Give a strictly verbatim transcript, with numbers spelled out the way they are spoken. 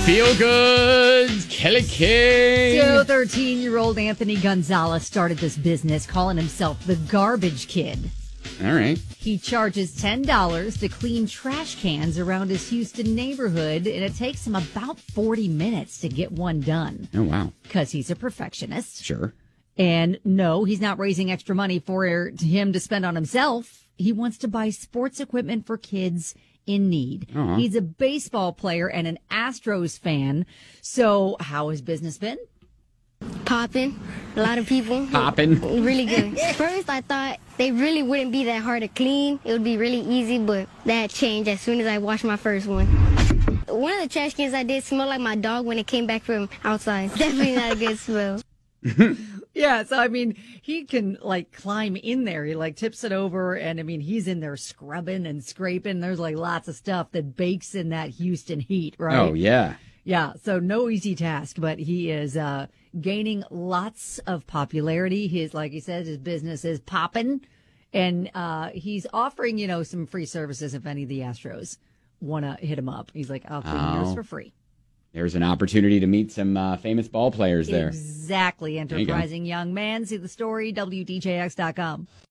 Feel good, Kelly King. So thirteen-year-old Anthony Gonzalez started this business calling himself the Garbage Kid. All right. He charges ten dollars to clean trash cans around his Houston neighborhood, and it takes him about forty minutes to get one done. Oh, wow. Because he's a perfectionist. Sure. And no, he's not raising extra money for him to spend on himself. He wants to buy sports equipment for kids in need. Uh-huh. He's a baseball player and an Astros fan. So how has business been? Popping. A lot of people. Popping. Really good. First, I thought they really wouldn't be that hard to clean. It would be really easy, but that changed as soon as I washed my first one. One of the trash cans I did smell like my dog when it came back from outside. Definitely not a good smell. Yeah, so I mean, he can like climb in there. He like tips it over, and I mean, he's in there scrubbing and scraping. There's like lots of stuff that bakes in that Houston heat, right? Oh, yeah. Yeah, so no easy task, but he is uh, gaining lots of popularity. His, like he says, his business is popping, and uh, he's offering, you know, some free services if any of the Astros want to hit him up. He's like, I'll clean Oh. yours for free. There's an opportunity to meet some uh, famous ball players there. Exactly. you go. Enterprising young man. See the story, W D J X dot com.